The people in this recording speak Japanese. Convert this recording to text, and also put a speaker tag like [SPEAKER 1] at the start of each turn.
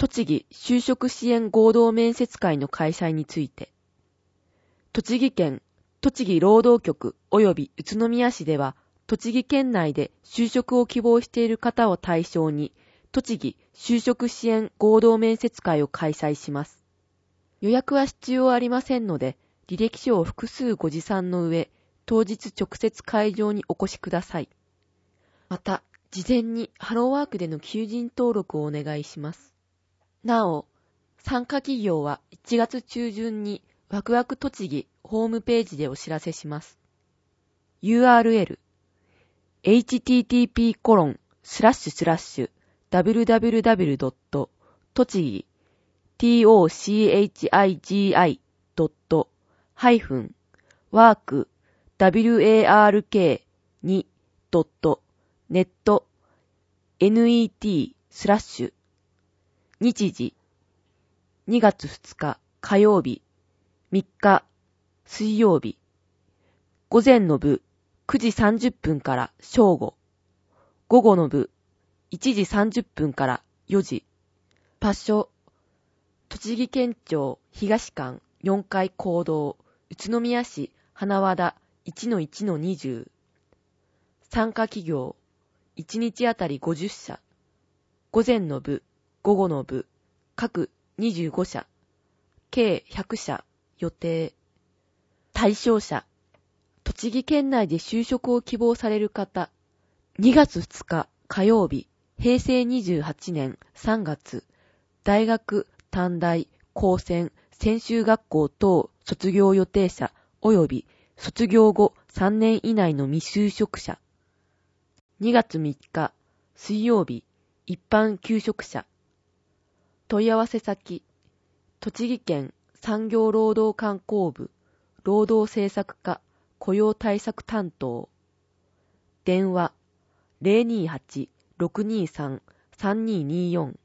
[SPEAKER 1] 栃木就職支援合同面接会の開催について、栃木県栃木労働局及び宇都宮市では、栃木県内で就職を希望している方を対象に、栃木就職支援合同面接会を開催します。予約は必要ありませんので、履歴書を複数ご持参の上、当日直接会場にお越しください。また、事前にハローワークでの求人登録をお願いします。なお、参加企業は1月中旬にワクワク栃木ホームページでお知らせします。URL http://www.tochigi.work.net 日時2月2日火曜日3日水曜日午前の部9時30分から正午午後の部1時30分から4時場所栃木県庁東館4階講堂宇都宮市花和田 1-1-20 参加企業1日あたり50社午前の部午後の部各25社計100社予定対象者栃木県内で就職を希望される方2月2日火曜日平成28年3月大学短大高専専修学校等卒業予定者及び卒業後3年以内の未就職者2月3日水曜日一般求職者問い合わせ先栃木県産業労働観光部労働政策課雇用対策担当電話 028-623-3224